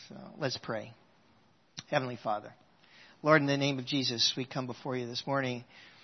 So let's pray. Heavenly Father, Lord, in the name of Jesus, we come before you this morning.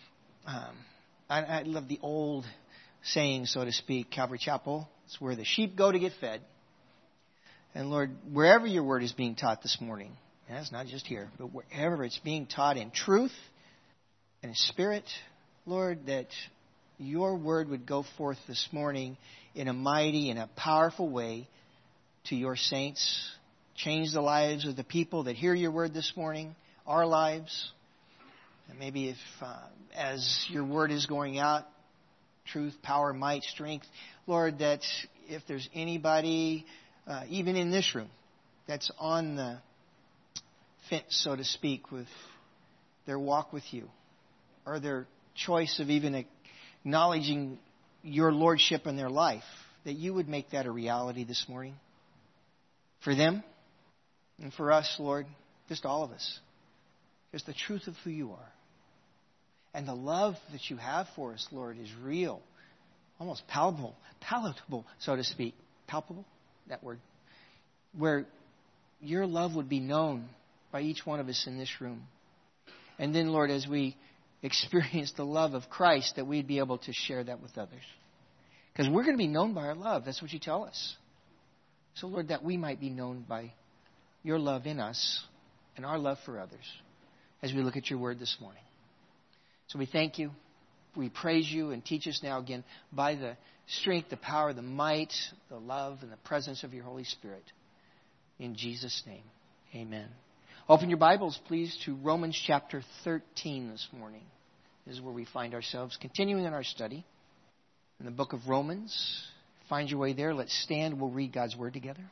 I love the old saying, so to speak, Calvary Chapel. It's where the sheep go to get fed. And Lord, wherever your word is being taught this morning, and it's not just here, but wherever it's being taught in truth and in spirit, Lord, that your word would go forth this morning in a mighty and a powerful way to your saints. Change the lives of the people that hear your word this morning, our lives. And maybe if, as your word is going out, truth, power, might, strength, Lord, that if there's anybody, even in this room, that's on the fence, so to speak, with their walk with you, or their choice of even acknowledging your lordship in their life, that you would make that a reality this morning for them and for us, Lord, just all of us. Just the truth of who you are. And the love that you have for us, Lord, is real, almost palatable, so to speak. Palpable, that word. Where your love would be known by each one of us in this room. And then, Lord, as we experience the love of Christ, that we'd be able to share that with others. Because we're going to be known by our love. That's what you tell us. So, Lord, that we might be known by your love in us and our love for others as we look at your word this morning. So we thank you. We praise you, and teach us now again by the strength, the power, the might, the love, and the presence of your Holy Spirit. In Jesus' name, amen. Open your Bibles, please, to Romans chapter 13 this morning. This is where we find ourselves, continuing in our study in the book of Romans. Find your way there. Let's stand. We'll read God's word together.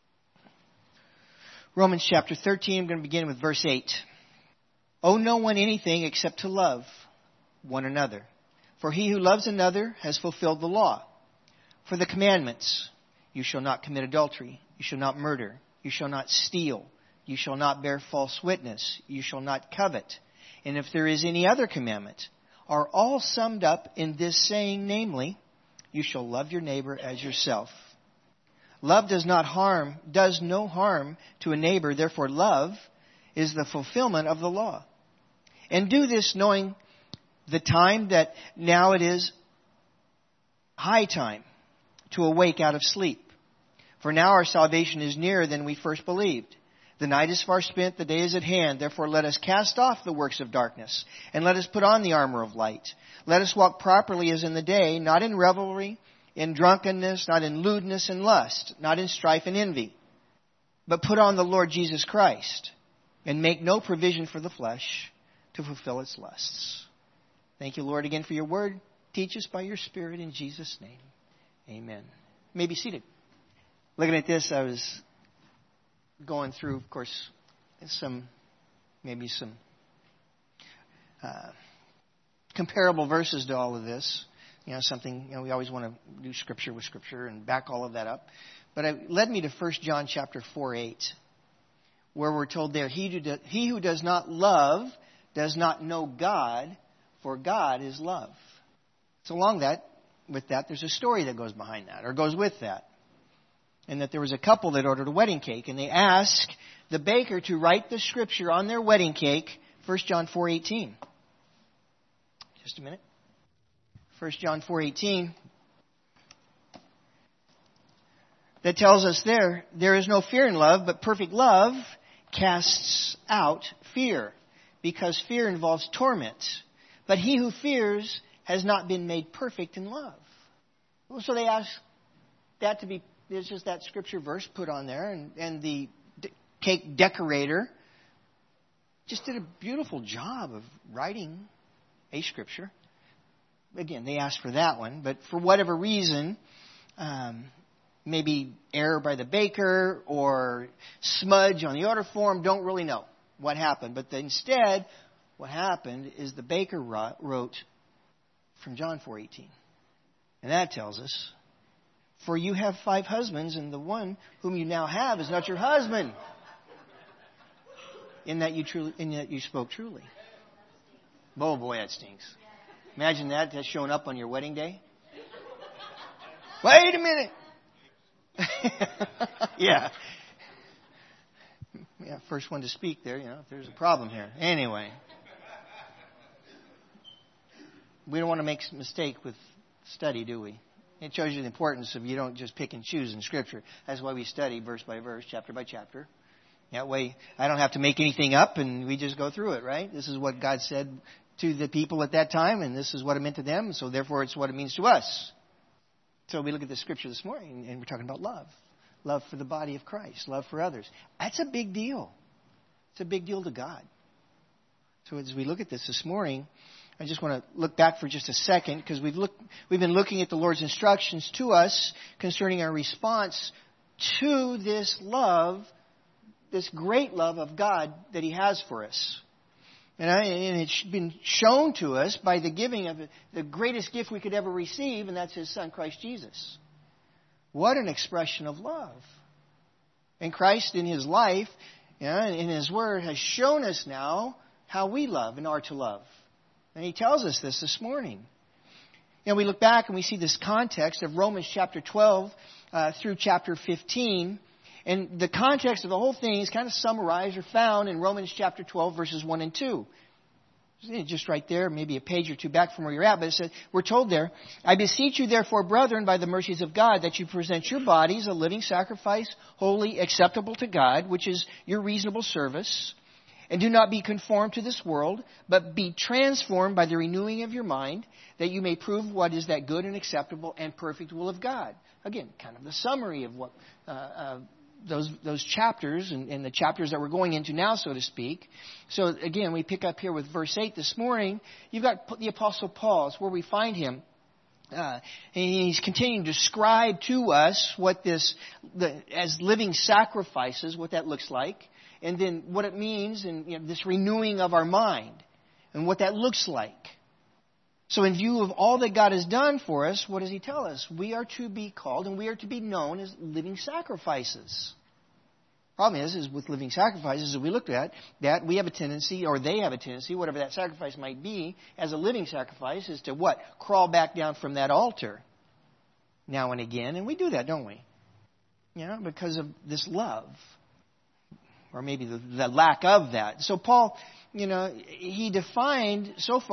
Romans chapter 13, I'm going to begin with verse 8. Owe no one anything except to love one another. For he who loves another has fulfilled the law. For the commandments, you shall not commit adultery, you shall not murder, you shall not steal, you shall not bear false witness, you shall not covet. And if there is any other commandment, are all summed up in this saying, namely, you shall love your neighbor as yourself. Love does no harm to a neighbor, therefore love is the fulfillment of the law. And do this knowing the time that now it is high time to awake out of sleep. For now our salvation is nearer than we first believed. The night is far spent, the day is at hand. Therefore let us cast off the works of darkness, and let us put on the armor of light. Let us walk properly as in the day, not in revelry, in drunkenness, not in lewdness and lust, not in strife and envy. But put on the Lord Jesus Christ, and make no provision for the flesh to fulfill its lusts. Thank you, Lord, again for your word. Teach us by your Spirit in Jesus' name. Amen. You may be seated. Looking at this, I was going through, of course, some comparable verses to all of this. We always want to do Scripture with Scripture and back all of that up. But it led me to 1 John chapter 4:8, where we're told there, he who does not love does not know God, for God is love. So with that, there's a story that goes behind that, or goes with that. And that there was a couple that ordered a wedding cake, and they asked the baker to write the Scripture on their wedding cake, 1 John 4:18. Just a minute. 1 John 4:18. That tells us there is no fear in love, but perfect love casts out fear, because fear involves torment. But he who fears has not been made perfect in love. So they asked that to be, there's just that scripture verse put on there, and the cake decorator just did a beautiful job of writing a scripture. Again, they asked for that one, but for whatever reason, maybe error by the baker or smudge on the order form, don't really know what happened. But instead, what happened is the baker wrote from John 4:18. And that tells us, for you have 5 husbands, and the one whom you now have is not your husband. In that you spoke truly. Oh boy, that stinks. Imagine that showing up on your wedding day. Wait a minute. Yeah. Yeah, first one to speak there, there's a problem here. Anyway. We don't want to make a mistake with study, do we? It shows you the importance of you don't just pick and choose in Scripture. That's why we study verse by verse, chapter by chapter. That way I don't have to make anything up and we just go through it, right? This is what God said to the people at that time, and this is what it meant to them, so therefore it's what it means to us. So we look at the Scripture this morning, and we're talking about love. Love for the body of Christ. Love for others. That's a big deal. It's a big deal to God. So as we look at this morning, I just want to look back for just a second, because we've been looking at the Lord's instructions to us concerning our response to this love, this great love of God that He has for us. And it's been shown to us by the giving of the greatest gift we could ever receive, and that's His Son, Christ Jesus. What an expression of love. And Christ in His life, in His Word, has shown us now how we love and are to love. And He tells us this morning. We look back and we see this context of Romans chapter 12 through chapter 15. And the context of the whole thing is kind of summarized or found in Romans chapter 12, verses 1 and 2. Just right there, maybe a page or two back from where you're at. But it says, we're told there, I beseech you therefore, brethren, by the mercies of God, that you present your bodies a living sacrifice, holy, acceptable to God, which is your reasonable service. And do not be conformed to this world, but be transformed by the renewing of your mind, that you may prove what is that good and acceptable and perfect will of God. Again, kind of the summary of what those chapters and the chapters that we're going into now, so to speak. So again, we pick up here with verse 8 this morning. You've got the Apostle Paul. It's where we find him. And he's continuing to describe to us what as living sacrifices, what that looks like. And then what it means and this renewing of our mind and what that looks like. So in view of all that God has done for us, what does He tell us? We are to be called and we are to be known as living sacrifices. Problem is with living sacrifices, as we looked at, that we have a tendency, or they have a tendency, whatever that sacrifice might be, as a living sacrifice, is to what? Crawl back down from that altar now and again. And we do that, don't we? Because of this love. Or maybe the lack of that. So Paul, he's defined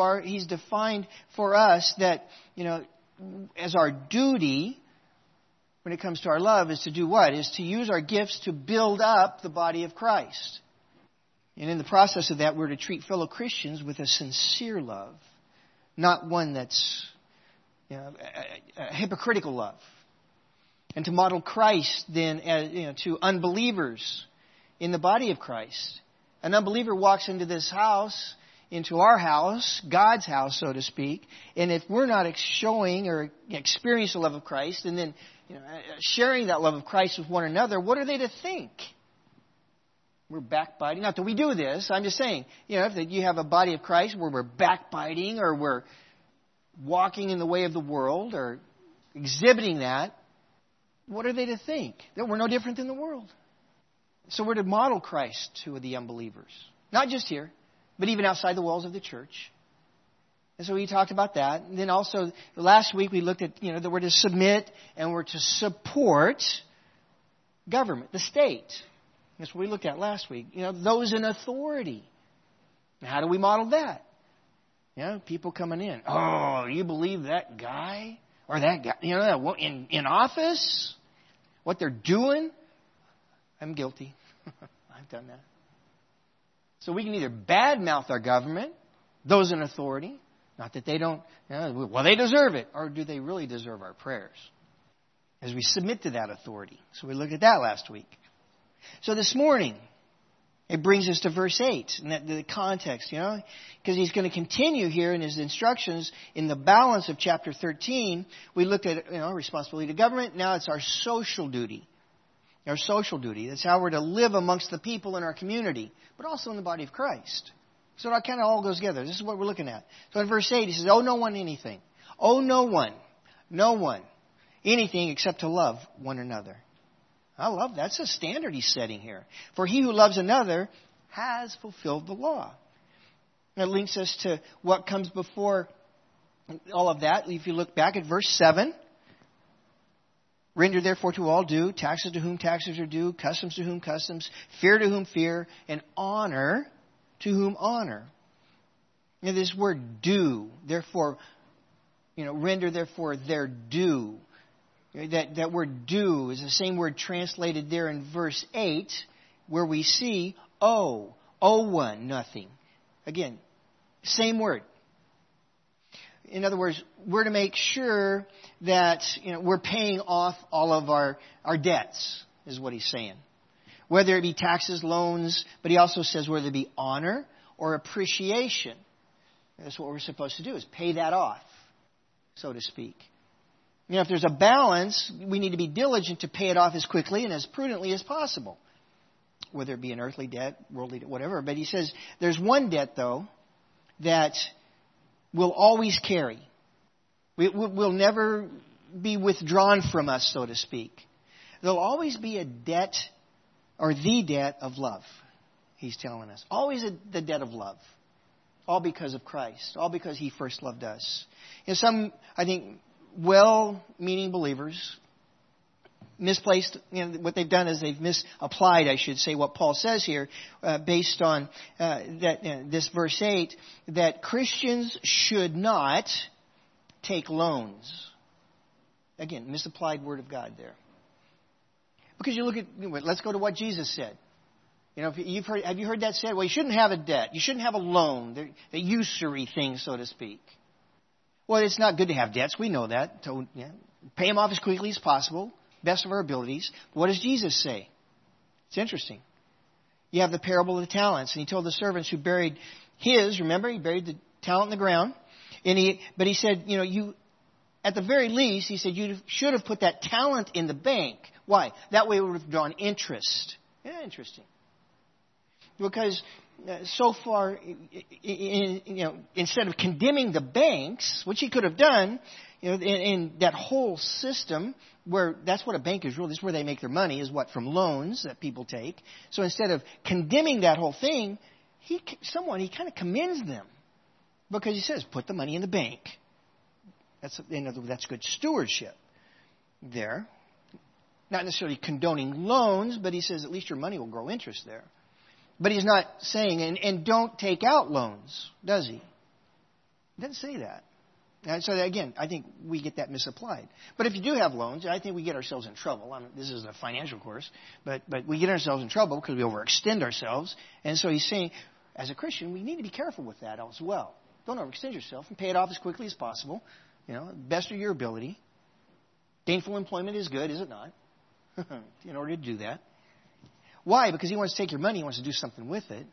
for us that, as our duty when it comes to our love is to do what? Is to use our gifts to build up the body of Christ. And in the process of that, we're to treat fellow Christians with a sincere love. Not one that's, a hypocritical love. And to model Christ then to unbelievers in the body of Christ. An unbeliever walks into this house, into our house, God's house, so to speak, and if we're not showing or experiencing the love of Christ, and then sharing that love of Christ with one another, what are they to think? We're backbiting. Not that we do this. I'm just saying, if you have a body of Christ where we're backbiting or we're walking in the way of the world or exhibiting that, what are they to think? That we're no different than the world. So we're to model Christ to the unbelievers. Not just here, but even outside the walls of the church. And so we talked about that. And then also, last week we looked at, that we're to submit and we're to support government, the state. That's what we looked at last week. Those in authority. How do we model that? People coming in. Oh, you believe that guy? Or that guy, in office? What they're doing? I'm guilty. I've done that. So we can either badmouth our government, those in authority, not that they don't, they deserve it, or do they really deserve our prayers? As we submit to that authority. So we looked at that last week. So this morning, it brings us to verse 8, and the context, because he's going to continue here in his instructions in the balance of chapter 13. We looked at, responsibility to government. Now it's our social duty. Our social duty. That's how we're to live amongst the people in our community, but also in the body of Christ. So it kind of all goes together. This is what we're looking at. So in verse 8, he says, owe no one anything. Owe no one anything except to love one another. I love that. That's a standard he's setting here. For he who loves another has fulfilled the law. That links us to what comes before all of that. If you look back at verse 7, Render therefore to all due, taxes to whom taxes are due, customs to whom customs, fear to whom fear, and honor to whom honor. Now, this word due, therefore, render therefore their due. That word due is the same word translated there in verse 8, where we see owe one nothing. Again, same word. In other words, we're to make sure that we're paying off all of our debts, is what he's saying. Whether it be taxes, loans, but he also says whether it be honor or appreciation. That's what we're supposed to do, is pay that off, so to speak. If there's a balance, we need to be diligent to pay it off as quickly and as prudently as possible. Whether it be an earthly debt, worldly debt, whatever. But he says there's one debt, though, that we'll always carry. We'll never be withdrawn from us, so to speak. There'll always be a debt, or the debt of love, he's telling us. Always the debt of love. All because of Christ. All because he first loved us. Some, I think, well-meaning believers misplaced, what they've done is they've misapplied, I should say, what Paul says here, based on this verse 8, that Christians should not take loans. Again, misapplied word of God there. Because you look at, let's go to what Jesus said. Have you heard that said? Well, you shouldn't have a debt. You shouldn't have a loan. The usury thing, so to speak. Well, it's not good to have debts. We know that. So, pay them off as quickly as possible, best of our abilities. But what does Jesus say? It's interesting. You have the parable of the talents, and he told the servants who buried his. Remember, he buried the talent in the ground, but he said, at the very least, he said you should have put that talent in the bank. Why? That way it would have drawn interest. Yeah, interesting. Because so far, instead of condemning the banks, which he could have done, in that whole system, where that's what a bank is really, this is where they make their money, is what? From loans that people take. So instead of condemning that whole thing, he kind of commends them. Because he says, put the money in the bank. That's good stewardship there. Not necessarily condoning loans, but he says at least your money will grow interest there. But he's not saying, and don't take out loans, does he? He doesn't say that. And so again, I think we get that misapplied. But if you do have loans, I think we get ourselves in trouble. This is a financial course, but we get ourselves in trouble because we overextend ourselves. And so he's saying, as a Christian, we need to be careful with that as well. Don't overextend yourself and pay it off as quickly as possible. Best of your ability. Gainful employment is good, is it not? In order to do that. Why? Because he wants to take your money, he wants to do something with it.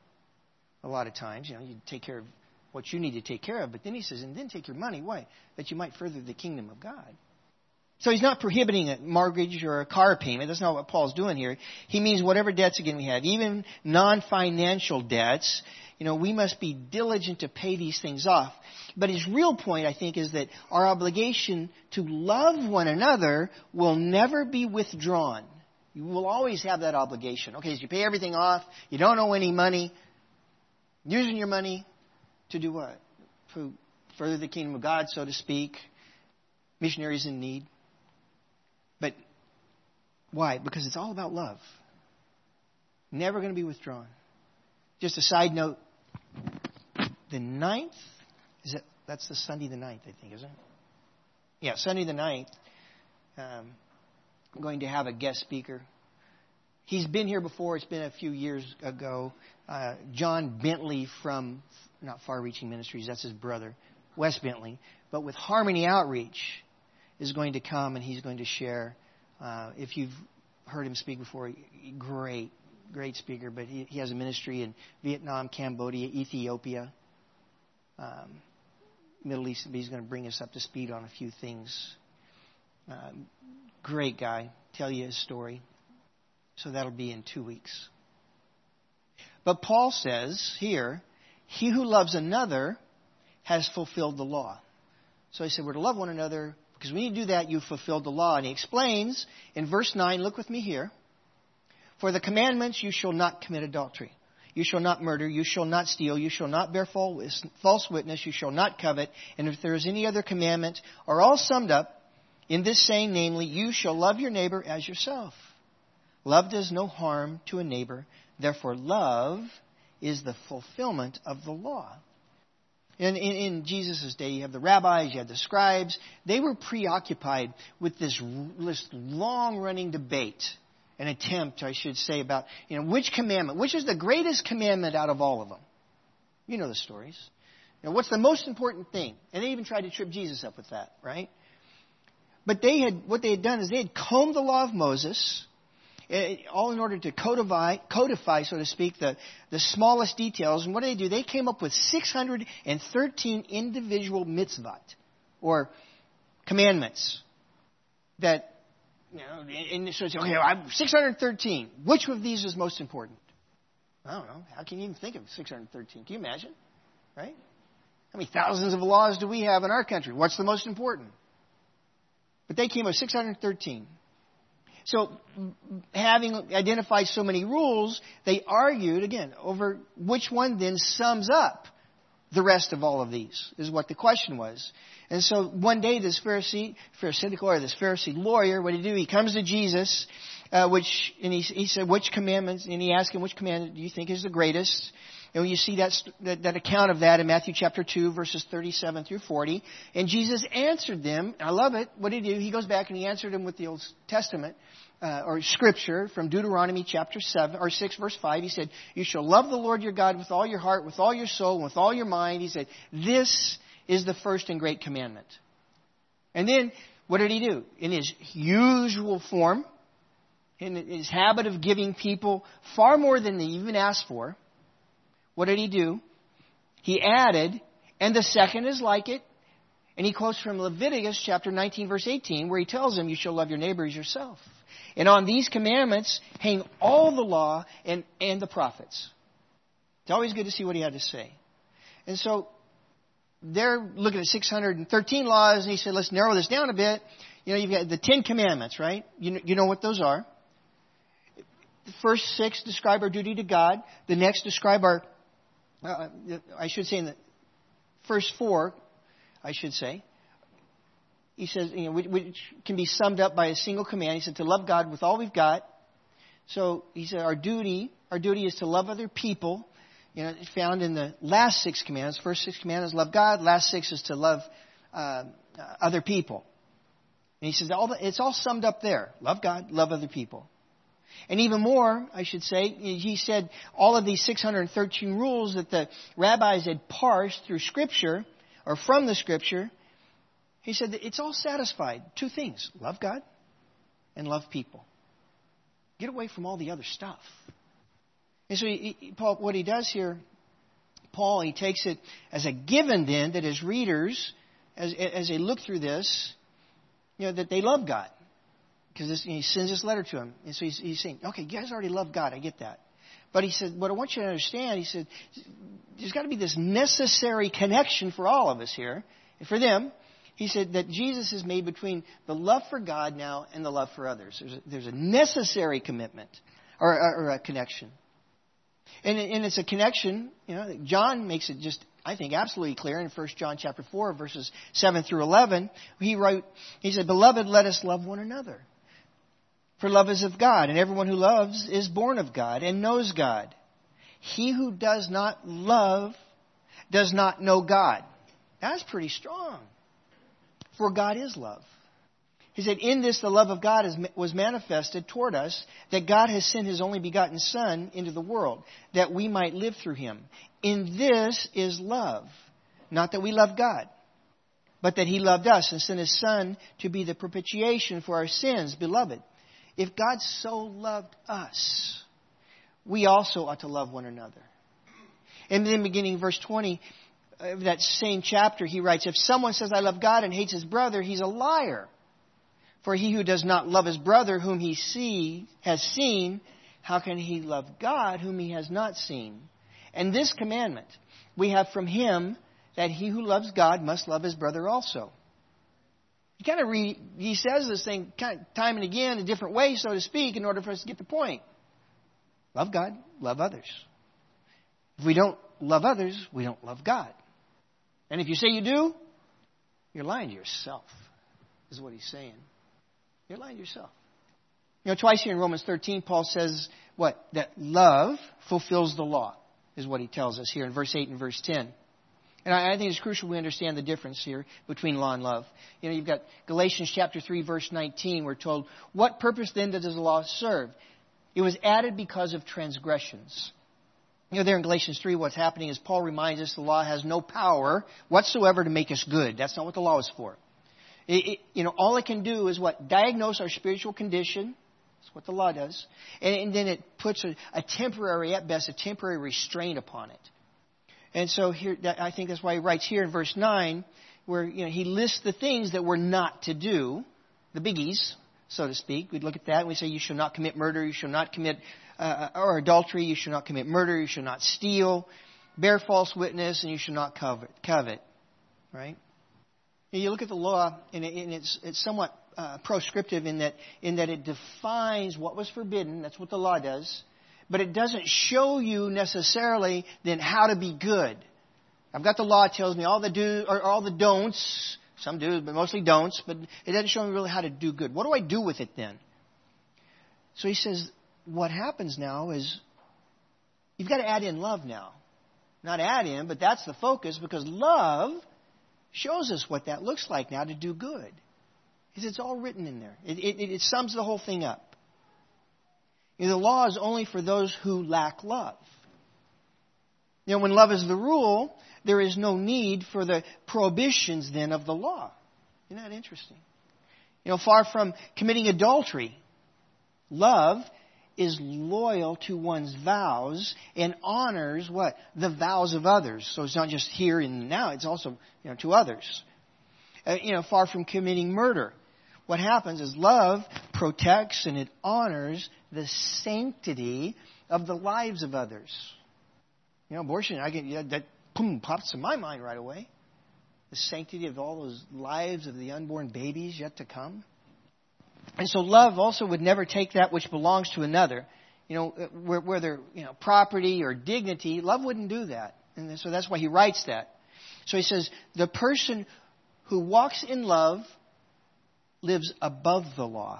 A lot of times, you take care of what you need to take care of. But then he says, and then take your money. Why? That you might further the kingdom of God. So he's not prohibiting a mortgage or a car payment. That's not what Paul's doing here. He means whatever debts, again, we have, even non-financial debts, we must be diligent to pay these things off. But his real point, I think, is that our obligation to love one another will never be withdrawn. You will always have that obligation. Okay, so you pay everything off. You don't owe any money. Using your money to do what? To further the kingdom of God, so to speak. Missionaries in need. But why? Because it's all about love. Never going to be withdrawn. Just a side note. The 9th, that's the Sunday the 9th, I think, isn't it? Yeah, Sunday the 9th. I'm going to have a guest speaker. He's been here before. It's been a few years ago. John Bentley from, not Far Reaching Ministries, that's his brother, Wes Bentley. But with Harmony Outreach is going to come and he's going to share. If you've heard him speak before, great speaker. But he has a ministry in Vietnam, Cambodia, Ethiopia, Middle East. He's going to bring us up to speed on a few things. Great guy. Tell you his story. So that'll be in 2 weeks. But Paul says here, he who loves another has fulfilled the law. So he said we're to love one another because when you do that, you've fulfilled the law. And he explains in verse 9, look with me here. For the commandments, you shall not commit adultery. You shall not murder. You shall not steal. You shall not bear false witness. You shall not covet. And if there is any other commandment, are all summed up In this saying, namely, you shall love your neighbor as yourself. Love does no harm to a neighbor. Therefore, love is the fulfillment of the law. In Jesus' day, you have the rabbis, you have the scribes. They were preoccupied with this long-running debate, an attempt, I should say, about which commandment, which is the greatest commandment out of all of them. You know the stories. What's the most important thing? And they even tried to trip Jesus up with that, right? But what they had done is they had combed the law of Moses, all in order to codify, so to speak, the smallest details. And what did they do? They came up with 613 individual mitzvot, or commandments, that, and so it's, okay, 613. Which of these is most important? I don't know. How can you even think of 613? Can you imagine? Right? How many thousands of laws do we have in our country? What's the most important? But they came up with 613. So, having identified so many rules, they argued, again, over which one then sums up the rest of all of these, is what the question was. And so, one day, this Pharisee lawyer, what did he do? He comes to Jesus, and he said, which commandments, and he asked him, which commandment do you think is the greatest? And you see that account of that in Matthew chapter 2, verses 37 through 40. And Jesus answered them. I love it. What did he do? He goes back and he answered them with the Old Testament, or Scripture from Deuteronomy chapter 6, verse 5. He said, you shall love the Lord your God with all your heart, with all your soul, and with all your mind. He said, this is the first and great commandment. And then, what did he do? In his usual form, in his habit of giving people far more than they even asked for, what did he do? He added, and the second is like it. And he quotes from Leviticus chapter 19, verse 18, where he tells them, you shall love your neighbor as yourself. And on these commandments hang all the law and the prophets. It's always good to see what he had to say. And so they're looking at 613 laws, and he said, let's narrow this down a bit. You've got the 10 commandments, right? You know what those are. The first 6 describe our duty to God. The next describe our... in the first 4, he says, which can be summed up by a single command. He said to love God with all we've got. So he said our duty is to love other people. It's found in the last 6 commands. First 6 commands love God. Last 6 is to love other people. And he says it's all summed up there. Love God, love other people. And even more, I should say, he said all of these 613 rules that the rabbis had parsed through Scripture, or from the Scripture, he said that it's all satisfied. 2 things. Love God and love people. Get away from all the other stuff. And so Paul, what he does here, he takes it as a given then that his readers, as they look through this, that they love God. Because he sends this letter to him. And so he's saying, okay, you guys already love God. I get that. But he said, what I want you to understand, he said, there's got to be this necessary connection for all of us here. And for them, he said that Jesus is made between the love for God now and the love for others. There's a necessary commitment or a connection. And it's a connection, John makes it just, I think, absolutely clear in 1 John chapter 4, verses 7 through 11. He said, beloved, let us love one another. For love is of God, and everyone who loves is born of God and knows God. He who does not love does not know God. That's pretty strong. For God is love. He said, in this the love of God was manifested toward us, that God has sent His only begotten Son into the world, that we might live through Him. In this is love. Not that we love God, but that He loved us and sent His Son to be the propitiation for our sins. Beloved, if God so loved us, we also ought to love one another. And then beginning in verse 20 of that same chapter, he writes, if someone says, I love God and hates his brother, he's a liar. For he who does not love his brother whom he has seen, how can he love God whom he has not seen? And this commandment we have from him, that he who loves God must love his brother also. He says this thing kind of time and again in different ways, so to speak, in order for us to get the point. Love God, love others. If we don't love others, we don't love God. And if you say you do, you're lying to yourself. is what he's saying. You're lying to yourself. Twice here in Romans 13, Paul says what? That love fulfills the law, is what he tells us here in verse 8 and verse 10. And I think it's crucial we understand the difference here between law and love. You've got Galatians chapter 3, verse 19. We're told, what purpose then does the law serve? It was added because of transgressions. There in Galatians 3, what's happening is Paul reminds us the law has no power whatsoever to make us good. That's not what the law is for. All it can do is what? Diagnose our spiritual condition. That's what the law does. And then it puts a temporary, at best, a temporary restraint upon it. And so here, I think that's why he writes here in verse 9, where he lists the things that we're not to do, the biggies, so to speak. We'd look at that and we say you shall not commit murder, you shall not commit or adultery, you shall not commit murder, you shall not steal, bear false witness, and you shall not covet. Right? You look at the law, and it's somewhat proscriptive in that it defines what was forbidden. That's what the law does. But it doesn't show you necessarily then how to be good. I've got the law. It tells me all the do's or all the don'ts. Some do's, but mostly don'ts. But it doesn't show me really how to do good. What do I do with it then? So he says, what happens now is you've got to add in love now. Not add in, but that's the focus, because love shows us what that looks like now to do good. It's all written in there. It sums the whole thing up. The law is only for those who lack love. When love is the rule, there is no need for the prohibitions then of the law. Isn't that interesting? Far from committing adultery, love is loyal to one's vows and honors what? The vows of others. So it's not just here and now, it's also to others. Far from committing murder. What happens is love protects and it honors the sanctity of the lives of others. Abortion, that pops in my mind right away. The sanctity of all those lives of the unborn babies yet to come. And so love also would never take that which belongs to another. Whether property or dignity, love wouldn't do that. And so that's why he writes that. So he says, the person who walks in love lives above the law.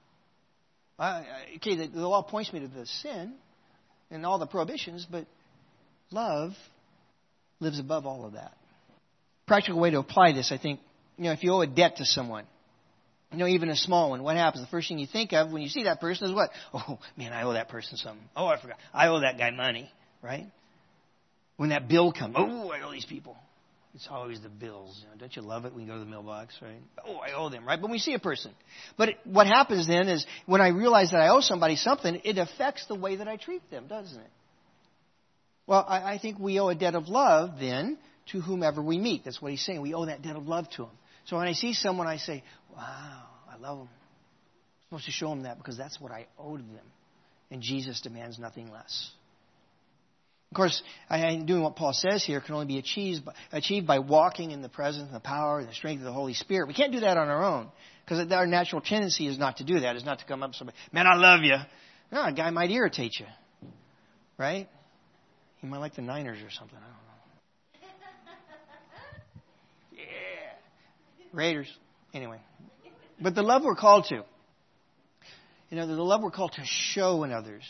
The law points me to the sin and all the prohibitions, but love lives above all of that. Practical way to apply this, I think, if you owe a debt to someone, even a small one, what happens? The first thing you think of when you see that person is what? Oh, man, I owe that person something. Oh, I forgot. I owe that guy money, right? When that bill comes, oh, I owe these people. It's always the bills. Don't you love it when you go to the mailbox, right? Oh, I owe them, right? But we see a person. But what happens then is when I realize that I owe somebody something, it affects the way that I treat them, doesn't it? Well, I think we owe a debt of love then to whomever we meet. That's what he's saying. We owe that debt of love to them. So when I see someone, I say, wow, I love them. I'm supposed to show them that because that's what I owe to them. And Jesus demands nothing less. Of course, doing what Paul says here can only be achieved by walking in the presence and the power and the strength of the Holy Spirit. We can't do that on our own because our natural tendency is not to do that. Is not to come up to somebody, man, I love you. No, a guy might irritate you, right? He might like the Niners or something. I don't know. Yeah, Raiders. Anyway, but the love we're called to. The love we're called to show in others.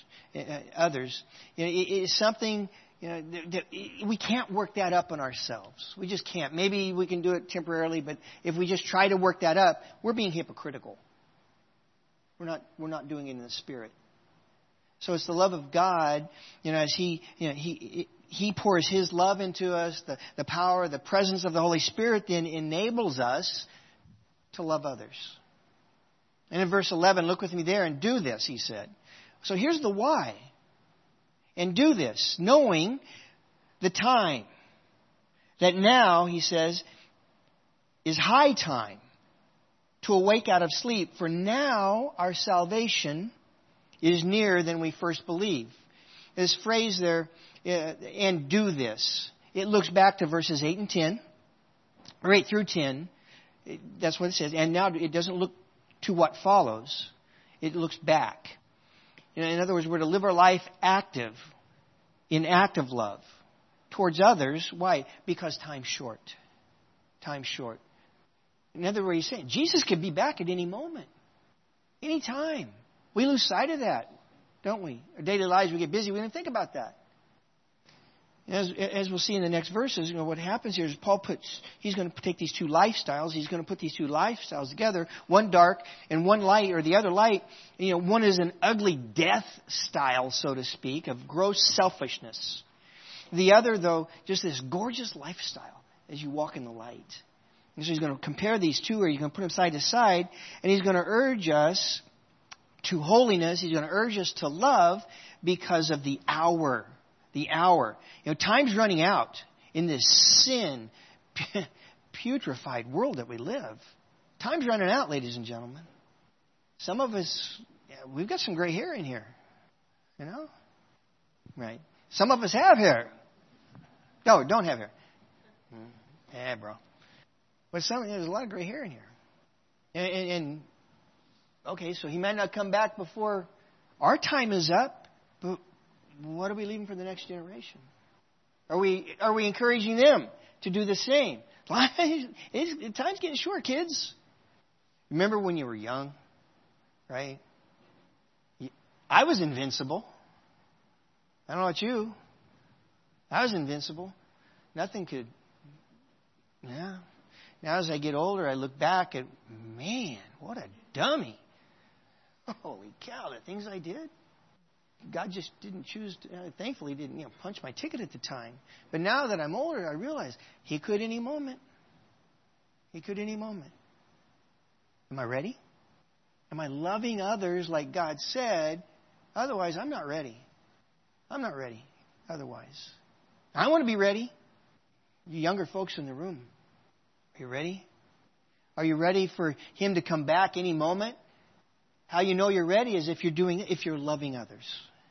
It is something, that we can't work that up in ourselves. We just can't. Maybe we can do it temporarily, but if we just try to work that up, we're being hypocritical. We're not doing it in the Spirit. So it's the love of God, as He pours His love into us, the power, the presence of the Holy Spirit then enables us to love others. And in verse 11, look with me there, and do this, he said. So here's the why. And do this, knowing the time. That now, he says, is high time to awake out of sleep. For now our salvation is nearer than we first believed. This phrase there, and do this, it looks back to verses 8 and 10, or 8 through 10. That's what it says. And now it doesn't look to what follows. It looks back. In other words, we're to live our life in active love towards others. Why? Because time's short. Time's short. In other words, he's saying Jesus could be back at any moment, any time. We lose sight of that, don't we? Our daily lives, we get busy. We don't think about that. As we'll see in the next verses, what happens here is he's going to take these two lifestyles. He's going to put these two lifestyles together, one dark and one light, or the other light. One is an ugly death style, so to speak, of gross selfishness. The other, though, just this gorgeous lifestyle as you walk in the light. And so he's going to compare these two, or he's going to put them side to side, and he's going to urge us to holiness. He's going to urge us to love because of the hour. The hour. Time's running out in this sin, putrefied world that we live. Time's running out, ladies and gentlemen. Some of us, we've got some gray hair in here. Right. Some of us have hair. No, don't have hair. Yeah, bro. But there's a lot of gray hair in here. And okay, so he might not come back before our time is up, but what are we leaving for the next generation? Are we encouraging them to do the same? Time's getting short, kids. Remember when you were young, right? I was invincible. I don't know about you. I was invincible. Nothing could. Yeah. Now as I get older, I look back at, man, what a dummy. Holy cow, the things I did. God just didn't choose to, thankfully didn't punch my ticket at the time. But now that I'm older, I realize He could any moment. He could any moment. Am I ready? Am I loving others like God said? Otherwise, I'm not ready. I'm not ready otherwise. I want to be ready. You younger folks in the room, are you ready? Are you ready for Him to come back any moment? How you know you're ready is if you're loving others.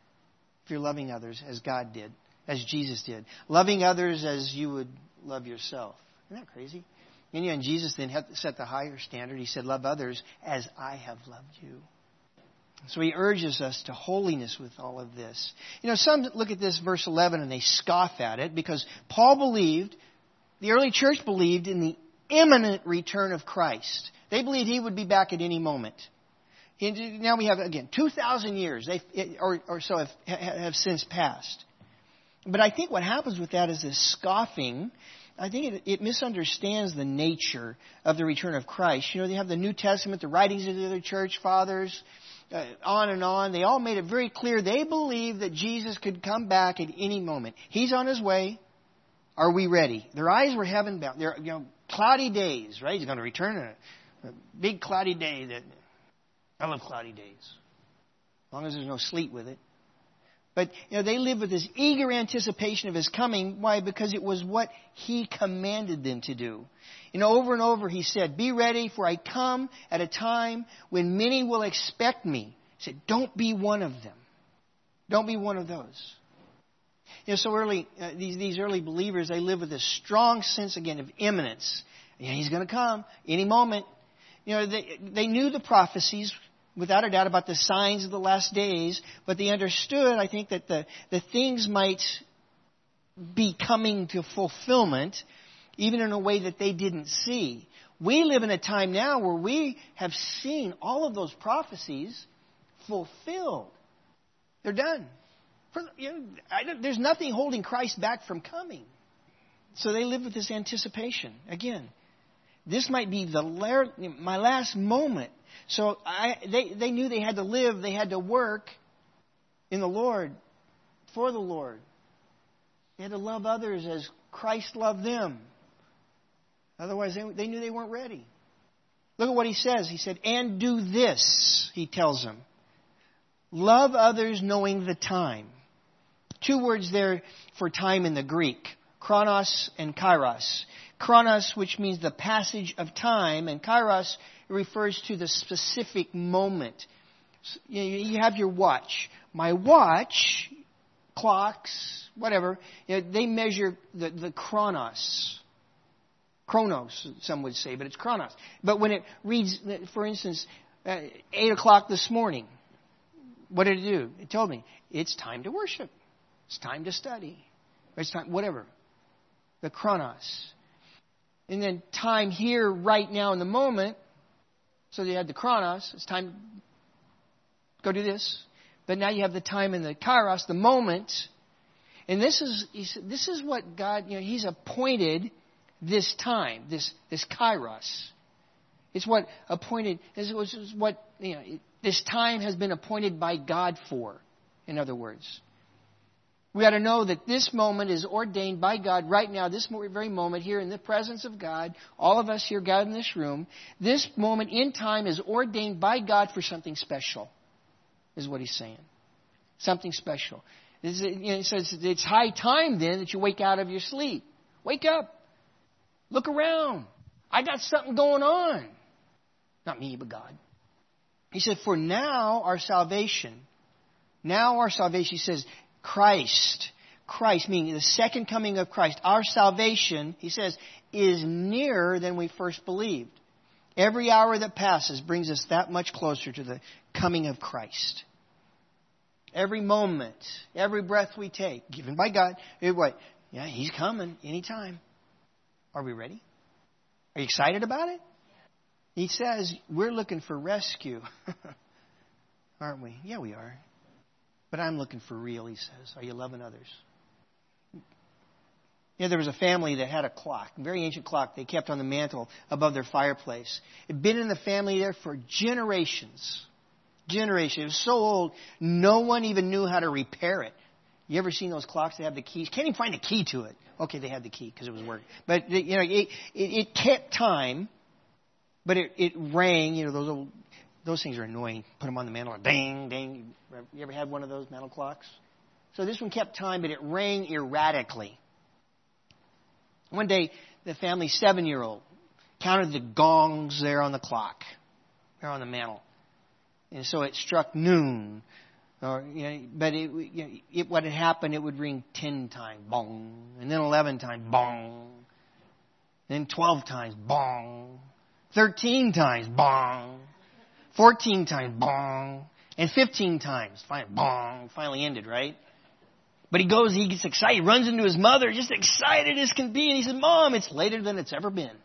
If you're loving others as God did, as Jesus did. Loving others as you would love yourself. Isn't that crazy? And Jesus then had to set the higher standard. He said, love others as I have loved you. So He urges us to holiness with all of this. Some look at this verse 11 and they scoff at it because Paul believed, the early church believed in the imminent return of Christ. They believed He would be back at any moment. Now we have, again, 2,000 years or so have since passed. But I think what happens with that is this scoffing. I think it misunderstands the nature of the return of Christ. They have the New Testament, the writings of the other church fathers, on and on. They all made it very clear. They believe that Jesus could come back at any moment. He's on His way. Are we ready? Their eyes were heaven bound. They're, cloudy days, right? He's going to return a big cloudy day that... I love cloudy days, as long as there's no sleet with it. But they live with this eager anticipation of His coming. Why? Because it was what He commanded them to do. Over and over He said, "Be ready, for I come at a time when many will expect me." He said, "Don't be one of them. Don't be one of those." So early, these early believers, they live with this strong sense again of imminence. He's going to come any moment. They knew the prophecies, without a doubt, about the signs of the last days, but they understood, I think, that the things might be coming to fulfillment, even in a way that they didn't see. We live in a time now where we have seen all of those prophecies fulfilled. They're done. There's nothing holding Christ back from coming. So they live with this anticipation. Again, this might be my last moment. So they knew they had to live, they had to work in the Lord, for the Lord. They had to love others as Christ loved them. Otherwise, they knew they weren't ready. Look at what He says. He said, "And do this," He tells them. "Love others knowing the time." Two words there for time in the Greek. Chronos and kairos. Chronos, which means the passage of time, and kairos refers to the specific moment. You have your watch. My watch, clocks, whatever, they measure the chronos. Chronos, some would say, but it's chronos. But when it reads, for instance, 8 o'clock this morning, what did it do? It told me, it's time to worship. It's time to study. It's time, whatever. The chronos. And then time here, right now in the moment. So you had the chronos. It's time. Go do this. But now you have the time in the kairos, the moment. And this is what God, He's appointed this time, this kairos. It's what appointed. This is what this time has been appointed by God for. In other words, we got to know that this moment is ordained by God right now. This very moment here in the presence of God, all of us here gathered in this room. This moment in time is ordained by God for something special. Is what He's saying. Something special. It's high time then that you wake out of your sleep. Wake up. Look around. I got something going on. Not me, but God. He said, for now our salvation, he says, Christ, meaning the second coming of Christ, our salvation, he says, is nearer than we first believed. Every hour that passes brings us that much closer to the coming of Christ. Every moment, every breath we take, given by God, He's coming anytime. Are we ready? Are you excited about it? He says, we're looking for rescue. Aren't we? Yeah, we are. But I'm looking for real, he says. Are you loving others? There was a family that had a clock, a very ancient clock they kept on the mantle above their fireplace. It had been in the family there for generations. It was so old, no one even knew how to repair it. You ever seen those clocks that have the keys? Can't even find a key to it. Okay, they had the key because it was working. But, it kept time, but it rang. Those things are annoying. Put them on the mantle, ding, ding. You ever had one of those mantle clocks? So this one kept time, but it rang erratically. One day, the family's 7-year-old counted the gongs there on the clock, there on the mantle. And so it struck noon. But what had happened, it would ring 10 times, bong. And then 11 times, bong. Then 12 times, bong. 13 times, bong. 14 times, bong. And 15 times, bong. Finally ended, right? But he gets excited. He runs into his mother, just excited as can be. And he says, Mom, it's later than it's ever been.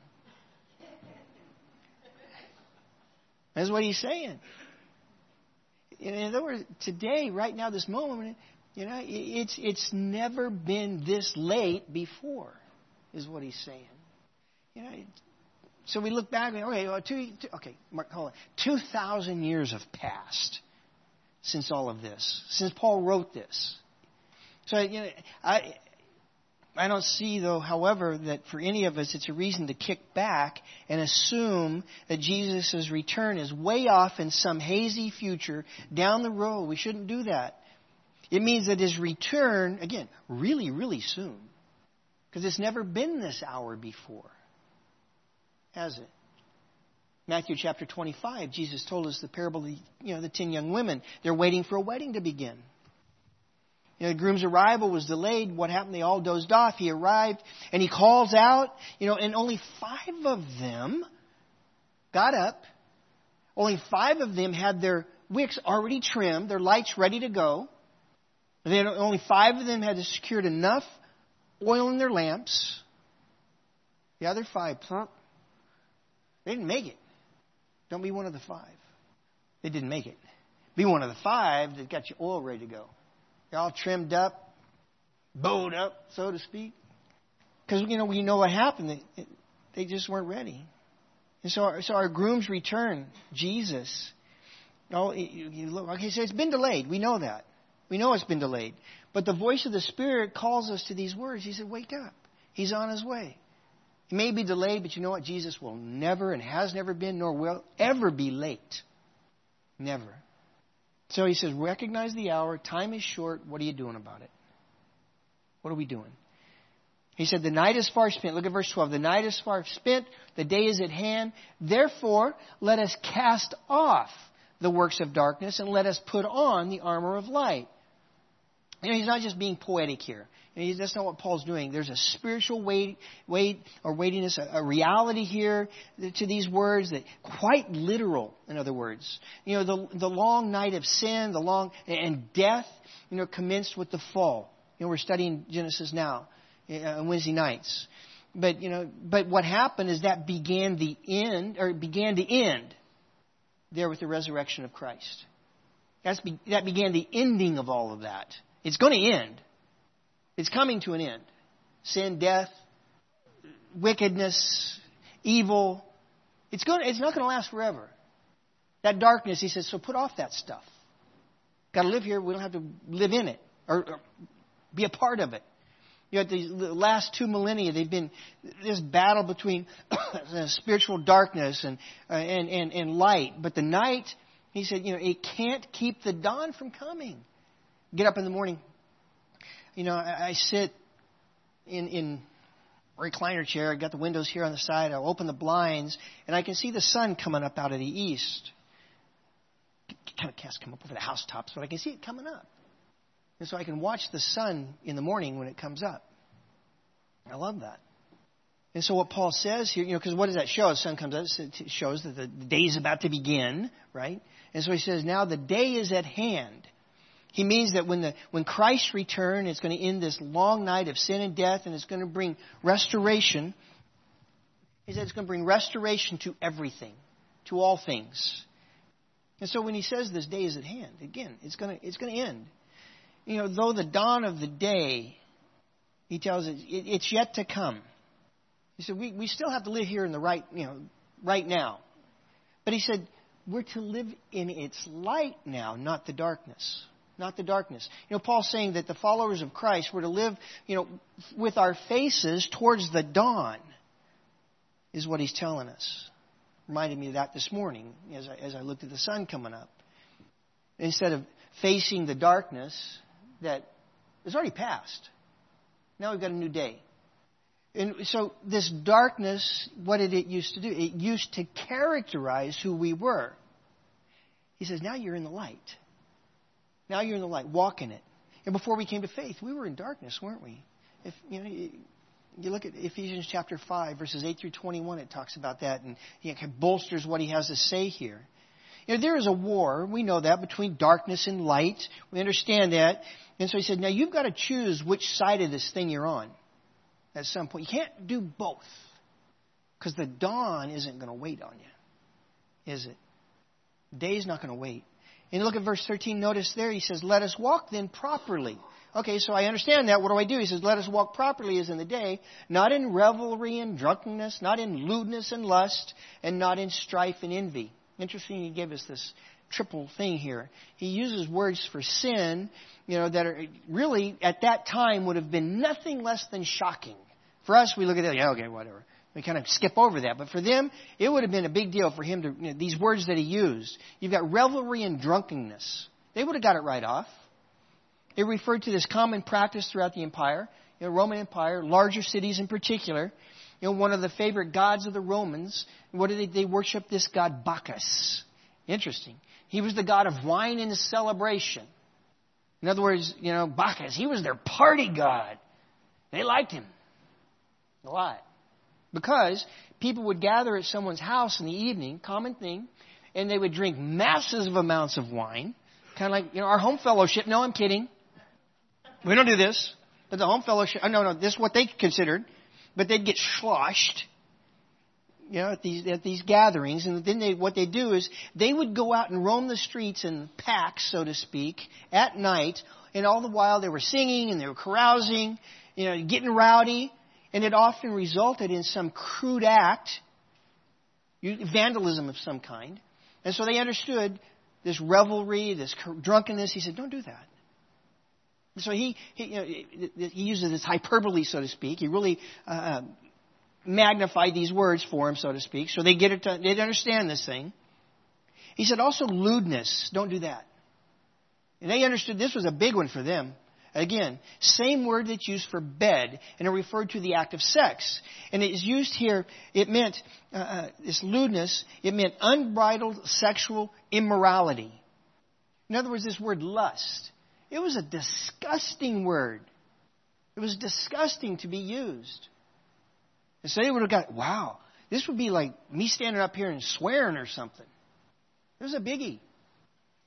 That's what he's saying. In other words, today, right now, this moment, it's never been this late before, is what he's saying. So we look back, Mark, hold on. 2,000 years have passed since all of this, since Paul wrote this. So, I don't see, though, however, that for any of us it's a reason to kick back and assume that Jesus' return is way off in some hazy future down the road. We shouldn't do that. It means that His return, again, really, really soon. Because it's never been this hour before. Has it? Matthew chapter 25, Jesus told us the parable of the 10 young women. They're waiting for a wedding to begin. The groom's arrival was delayed. What happened? They all dozed off. He arrived and he calls out, and only 5 of them got up. Only 5 of them had their wicks already trimmed, their lights ready to go. Then only 5 of them had secured enough oil in their lamps. The other 5, they didn't make it. Don't be one of the 5. They didn't make it. Be one of the 5 that got your oil ready to go. They're all trimmed up, bowed up, so to speak. Because, we know what happened. They just weren't ready. And so our groom's return, Jesus, so it's been delayed. We know that. We know it's been delayed. But the voice of the Spirit calls us to these words. He said, wake up. He's on His way. It may be delayed, but you know what? Jesus will never and has never been nor will ever be late. Never. So He says, recognize the hour. Time is short. What are you doing about it? What are we doing? He said, the night is far spent. Look at verse 12. The night is far spent. The day is at hand. Therefore, let us cast off the works of darkness and let us put on the armor of light. He's not just being poetic here. That's not what Paul's doing. There's a spiritual weightiness, a reality here to these words that quite literal, in other words. The long night of sin, and death, commenced with the fall. We're studying Genesis now on Wednesday nights. But what happened is that began to end there with the resurrection of Christ. That began the ending of all of that. It's going to end. It's coming to an end. Sin, death, wickedness, evil. It's not going to last forever. That darkness, he says, so put off that stuff. Got to live here. We don't have to live in it or be a part of it. The last 2 millennia, they've been this battle between spiritual darkness and light. But the night, he said, it can't keep the dawn from coming. Get up in the morning. I sit in a recliner chair. I got the windows here on the side. I'll open the blinds, and I can see the sun coming up out of the east. Kind of can't come up over the housetops, but I can see it coming up. And so I can watch the sun in the morning when it comes up. I love that. And so what Paul says here, because what does that show? The sun comes up, it shows that the day is about to begin, right? And so he says, now the day is at hand. He means that when Christ returns, it's going to end this long night of sin and death, and it's going to bring restoration. He said it's going to bring restoration to everything, to all things. And so when he says this day is at hand, again, it's going to end. Though the dawn of the day, he tells us, it's yet to come. He said, we still have to live here in the right now. But he said, we're to live in its light now, not the darkness. Not the darkness. Paul's saying that the followers of Christ were to live, with our faces towards the dawn, is what he's telling us. Reminded me of that this morning as I looked at the sun coming up. Instead of facing the darkness that is already past. Now we've got a new day. And so this darkness, what did it used to do? It used to characterize who we were. He says, now you're in the light. Now you're in the light. Walk in it. And before we came to faith, we were in darkness, weren't we? If you look at Ephesians chapter 5, verses 8 through 21, it talks about that, and it bolsters what he has to say here. There is a war, we know that, between darkness and light. We understand that. And so he said, now you've got to choose which side of this thing you're on at some point. You can't do both, because the dawn isn't going to wait on you, is it? The day's not going to wait. And look at verse 13. Notice there he says, let us walk then properly. Okay, so I understand that. What do I do? He says, let us walk properly as in the day, not in revelry and drunkenness, not in lewdness and lust, and not in strife and envy. Interesting, he gave us this triple thing here. He uses words for sin, that are really at that time would have been nothing less than shocking. For us, we look at it, okay, whatever. We kind of skip over that. But for them, it would have been a big deal for him to, these words that he used. You've got revelry and drunkenness. They would have got it right off. It referred to this common practice throughout the empire, Roman Empire, larger cities in particular. One of the favorite gods of the Romans, what did they worship this god Bacchus? Interesting. He was the god of wine and celebration. In other words, Bacchus, he was their party god. They liked him a lot. Because people would gather at someone's house in the evening, common thing, and they would drink massive amounts of wine. Kind of like, our home fellowship. No, I'm kidding. We don't do this. But the home fellowship, no, this is what they considered. But they'd get sloshed, at these gatherings. And then what they do is they would go out and roam the streets in packs, so to speak, at night. And all the while they were singing and they were carousing, getting rowdy. And it often resulted in some crude act, vandalism of some kind. And so they understood this revelry, this drunkenness. He said, don't do that. So he uses this hyperbole, so to speak. He really magnified these words for him, so to speak. So they they'd understand this thing. He said also lewdness. Don't do that. And they understood this was a big one for them. Again, same word that's used for bed, and it referred to the act of sex. And it is used here, it meant, this lewdness, it meant unbridled sexual immorality. In other words, this word lust, it was a disgusting word. It was disgusting to be used. And so they would have got, wow, this would be like me standing up here and swearing or something. It was a biggie.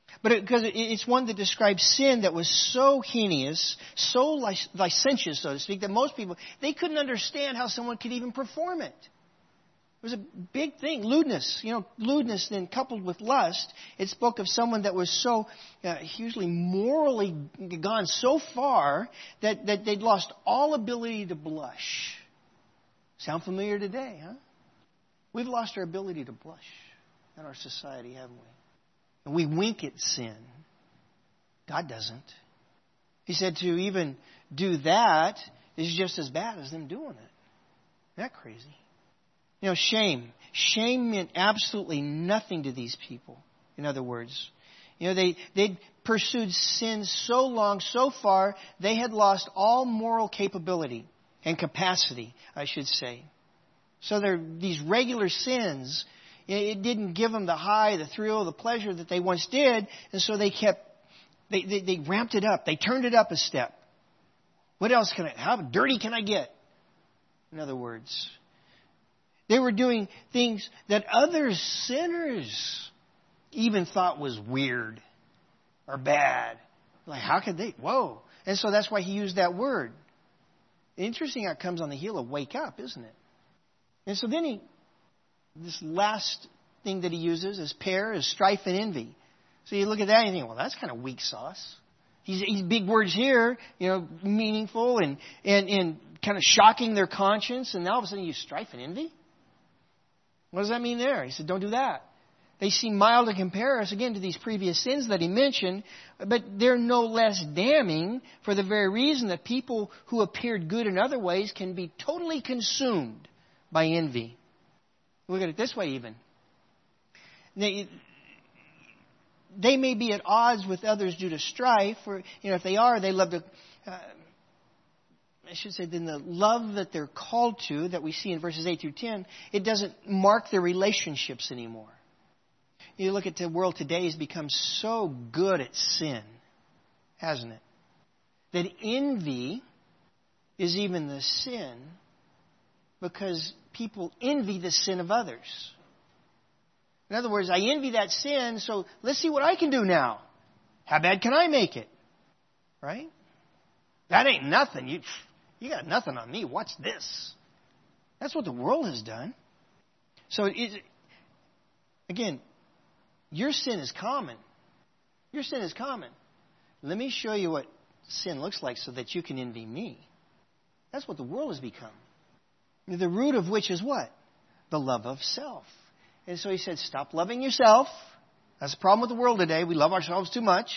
But because it's one that describes sin that was so heinous, so licentious, so to speak, that most people, they couldn't understand how someone could even perform it. It was a big thing. Lewdness, lewdness then coupled with lust. It spoke of someone that was so hugely morally gone so far that they'd lost all ability to blush. Sound familiar today, huh? We've lost our ability to blush in our society, haven't we? And we wink at sin. God doesn't. He said to even do that is just as bad as them doing it. Isn't that crazy? Shame. Shame meant absolutely nothing to these people. In other words, they'd pursued sin so long, so far, they had lost all moral capability and capacity, I should say. So these regular sins, it didn't give them the high, the thrill, the pleasure that they once did, and so they ramped it up. They turned it up a step. What else how dirty can I get? In other words, they were doing things that other sinners even thought was weird or bad. Like, how could they? Whoa. And so that's why he used that word. Interesting how it comes on the heel of wake up, isn't it? And so then this last thing that he uses is strife and envy. So you look at that and you think, well, that's kind of weak sauce. He's big words here, meaningful and kind of shocking their conscience. And now all of a sudden you use strife and envy? What does that mean there? He said, don't do that. They seem mild in comparison, again, to these previous sins that he mentioned, but they're no less damning for the very reason that people who appeared good in other ways can be totally consumed by envy. Look at it this way even. They may be at odds with others due to strife, or if they are, they love to... I should say, then the love that they're called to, that we see in verses 8 through 10, it doesn't mark their relationships anymore. You look at the world today has become so good at sin, hasn't it? That envy is even the sin because people envy the sin of others. In other words, I envy that sin, so let's see what I can do now. How bad can I make it? Right? That ain't nothing. You got nothing on me. Watch this. That's what the world has done. So, again, your sin is common. Your sin is common. Let me show you what sin looks like so that you can envy me. That's what the world has become. The root of which is what? The love of self. And so he said, stop loving yourself. That's the problem with the world today. We love ourselves too much.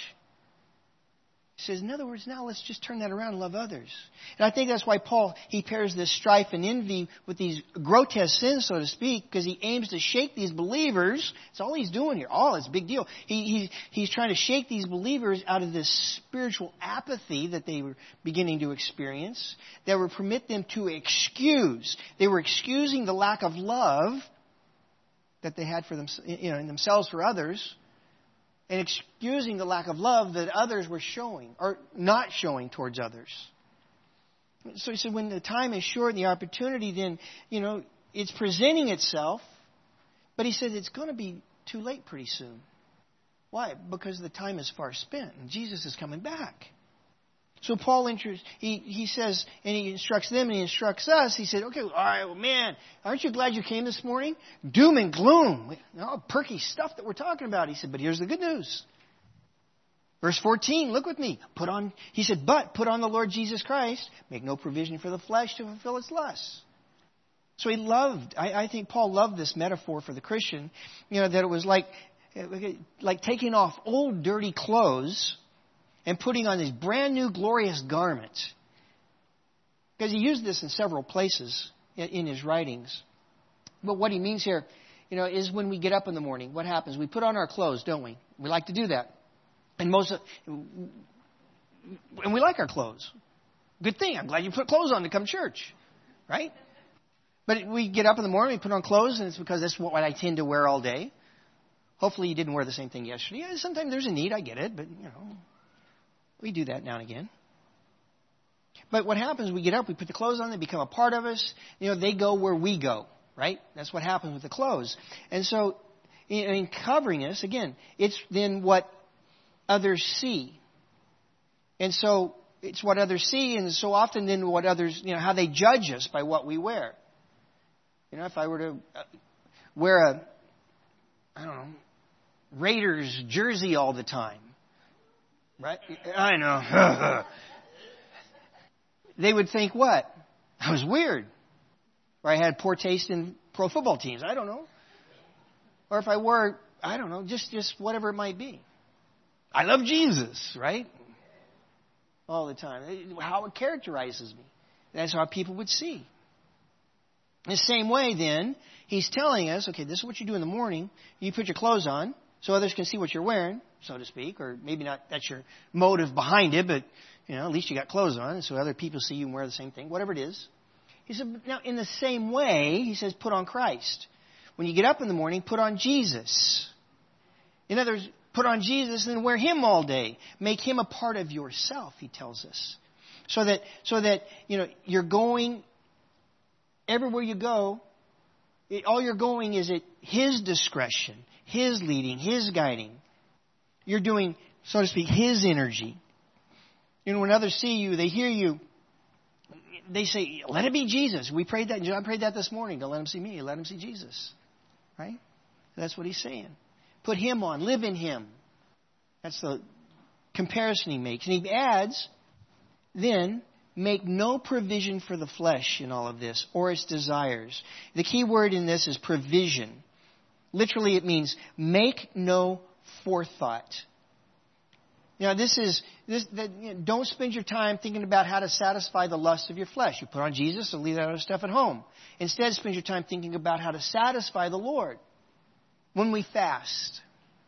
He says, in other words, now let's just turn that around and love others. And I think that's why Paul, he pairs this strife and envy with these grotesque sins, so to speak, because he aims to shake these believers. That's all he's doing here. It's a big deal. He's trying to shake these believers out of this spiritual apathy that they were beginning to experience, that would permit them to excuse. They were excusing the lack of love that they had for them, in themselves for others, and excusing the lack of love that others were showing or not showing towards others. So he said, when the time is short and the opportunity, then, it's presenting itself. But he said it's going to be too late pretty soon. Why? Because the time is far spent and Jesus is coming back. So Paul, he says, and he instructs them and he instructs us. He said, okay, all right, well, man, aren't you glad you came this morning? Doom and gloom. Perky stuff that we're talking about. He said, but here's the good news. Verse 14, look with me. He said, but put on the Lord Jesus Christ. Make no provision for the flesh to fulfill its lusts. So I think Paul loved this metaphor for the Christian, that it was like taking off old dirty clothes and putting on these brand new glorious garments. Because he used this in several places in his writings. But what he means here, is when we get up in the morning, what happens? We put on our clothes, don't we? We like to do that. And we like our clothes. Good thing. I'm glad you put clothes on to come to church. Right? But we get up in the morning, we put on clothes, and it's because that's what I tend to wear all day. Hopefully you didn't wear the same thing yesterday. Sometimes there's a need, I get it, but, we do that now and again. But what happens, we get up, we put the clothes on, they become a part of us. They go where we go, right? That's what happens with the clothes. And so, in covering us, again, it's then what others see. And so it's what others see, and so often then what others, how they judge us by what we wear. If I were to wear Raiders jersey all the time, right? I know. They would think what? I was weird. Or I had poor taste in pro football teams. I don't know. Or if I wore, just whatever it might be. I love Jesus, right? All the time. How it characterizes me. That's how people would see. In the same way, then, he's telling us, okay, this is what you do in the morning. You put your clothes on so others can see what you're wearing, so to speak. Or maybe not that's your motive behind it, but, at least you got clothes on so other people see you and wear the same thing, whatever it is. He said, now, in the same way, he says, put on Christ. When you get up in the morning, put on Jesus. In other words, put on Jesus and then wear Him all day. Make Him a part of yourself, he tells us. So that you're going, everywhere you go, all you're going is at His discretion, His leading, His guiding. You're doing, so to speak, His energy. When others see you, they hear you, they say, let it be Jesus. We prayed that. John prayed that this morning. Don't let them see me. Let them see Jesus. Right? That's what he's saying. Put Him on. Live in Him. That's the comparison he makes. And he adds, then, make no provision for the flesh in all of this, or its desires. The key word in this is provision. Literally, it means make no forethought. Don't spend your time thinking about how to satisfy the lust of your flesh. You put on Jesus and leave that other stuff at home. Instead, spend your time thinking about how to satisfy the Lord. When we fast,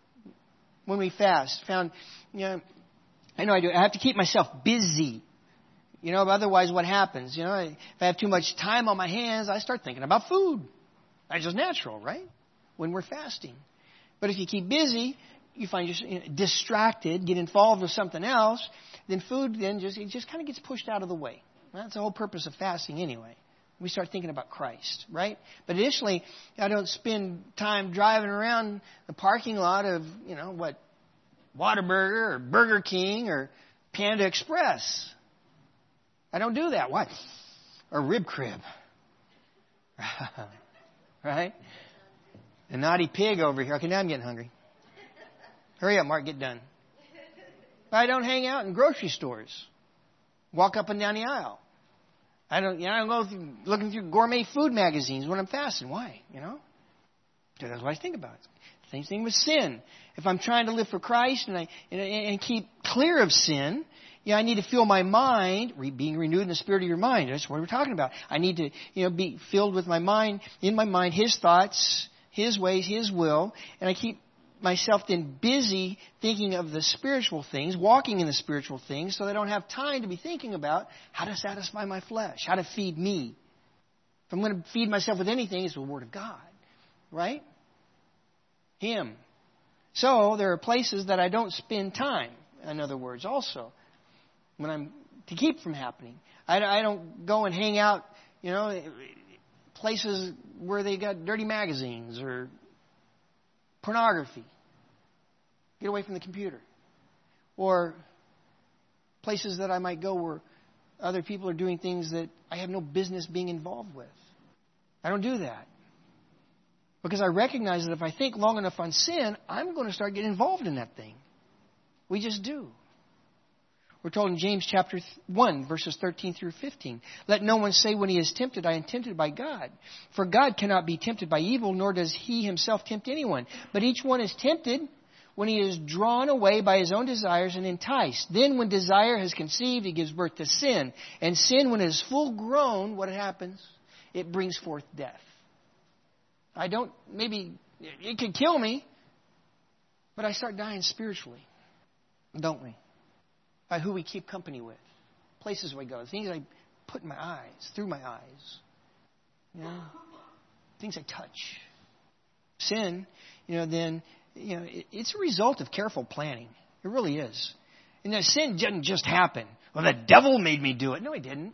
I have to keep myself busy. Otherwise what happens? If I have too much time on my hands, I start thinking about food. That's just natural, right? When we're fasting. But if you keep busy, you find yourself distracted, get involved with something else, then food just kind of gets pushed out of the way. That's the whole purpose of fasting anyway. We start thinking about Christ, right? But additionally, I don't spend time driving around the parking lot of, Whataburger or Burger King or Panda Express. I don't do that. Why? Or Rib Crib. Right? A naughty pig over here. Okay, now I'm getting hungry. Hurry up, Mark, get done. I don't hang out in grocery stores. Walk up and down the aisle. I don't go looking through gourmet food magazines when I'm fasting. Why? That's what I think about. Same thing with sin. If I'm trying to live for Christ and keep clear of sin, I need to fill my mind, being renewed in the spirit of your mind. That's what we're talking about. I need to, be filled with my mind, in my mind, His thoughts, His ways, His will, and I keep myself then busy thinking of the spiritual things, walking in the spiritual things, so that I don't have time to be thinking about how to satisfy my flesh, how to feed me. If I'm going to feed myself with anything, it's the Word of God, right? Him. So there are places that I don't spend time, in other words, also, to keep from happening. I don't go and hang out, places where they got dirty magazines or pornography. Get away from the computer. Or places that I might go where other people are doing things that I have no business being involved with. I don't do that. Because I recognize that if I think long enough on sin, I'm going to start getting involved in that thing. We just do. We're told in James chapter 1, verses 13 through 15, let no one say when he is tempted, I am tempted by God. For God cannot be tempted by evil, nor does He Himself tempt anyone. But each one is tempted when he is drawn away by his own desires and enticed. Then when desire has conceived, it gives birth to sin. And sin, when it is full grown, what happens? It brings forth death. Maybe it could kill me, but I start dying spiritually, don't we? By who we keep company with, places we go, things I put in my eyes, through my eyes, things I touch. Sin, it's a result of careful planning. It really is. And that sin didn't just happen. Well, the devil made me do it. No, he didn't.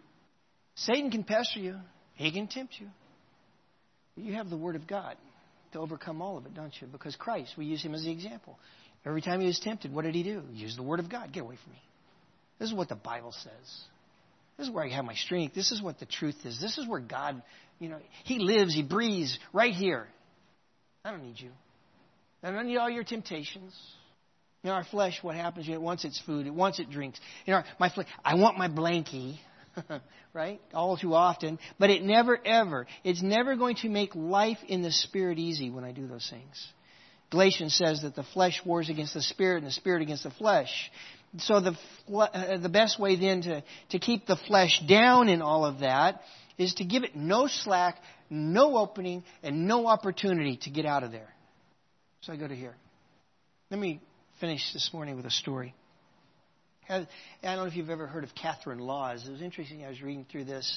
Satan can pester you. He can tempt you. But you have the Word of God. to overcome all of it, don't you? Because Christ, we use him as the example. Every time he was tempted, what did he do? He used the Word of God. Get away from me. This is what the Bible says. This is where I have my strength. This is what the truth is. This is where God, he lives, he breathes right here. I don't need you. I don't need all your temptations. Our flesh, what happens? It wants its food. It wants its drinks. My flesh, I want my blankie, right? All too often. But it's never going to make life in the Spirit easy when I do those things. Galatians says that the flesh wars against the Spirit and the Spirit against the flesh. So the best way then to keep the flesh down in all of that is to give it no slack, no opening, and no opportunity to get out of there. So I go to here. Let me finish this morning with a story. I don't know if you've ever heard of Catherine Laws. It was interesting. I was reading through this.